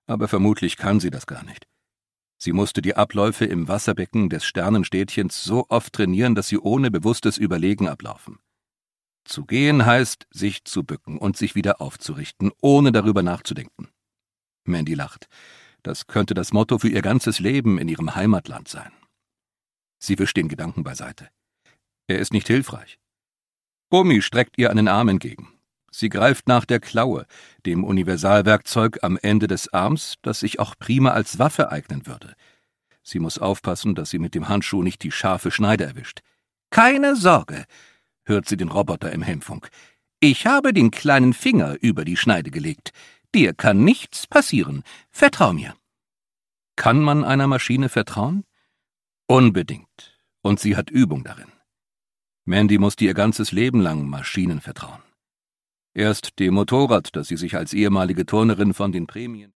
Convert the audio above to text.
Aber vermutlich kann sie das gar nicht. Sie musste die Abläufe im Wasserbecken des Sternenstädtchens so oft trainieren, dass sie ohne bewusstes Überlegen ablaufen. Zu gehen heißt, sich zu bücken und sich wieder aufzurichten, ohne darüber nachzudenken. Mandy lacht. Das könnte das Motto für ihr ganzes Leben in ihrem Heimatland sein. Sie wischt den Gedanken beiseite. Er ist nicht hilfreich. Bummi streckt ihr einen Arm entgegen. Sie greift nach der Klaue, dem Universalwerkzeug am Ende des Arms, das sich auch prima als Waffe eignen würde. Sie muss aufpassen, dass sie mit dem Handschuh nicht die scharfe Schneide erwischt. »Keine Sorge«, hört sie den Roboter im Helmfunk. »Ich habe den kleinen Finger über die Schneide gelegt. Dir kann nichts passieren. Vertrau mir.« Kann man einer Maschine vertrauen? Unbedingt. Und sie hat Übung darin. Mandy musste ihr ganzes Leben lang Maschinen vertrauen. Erst dem Motorrad, das sie sich als ehemalige Turnerin von den Prämien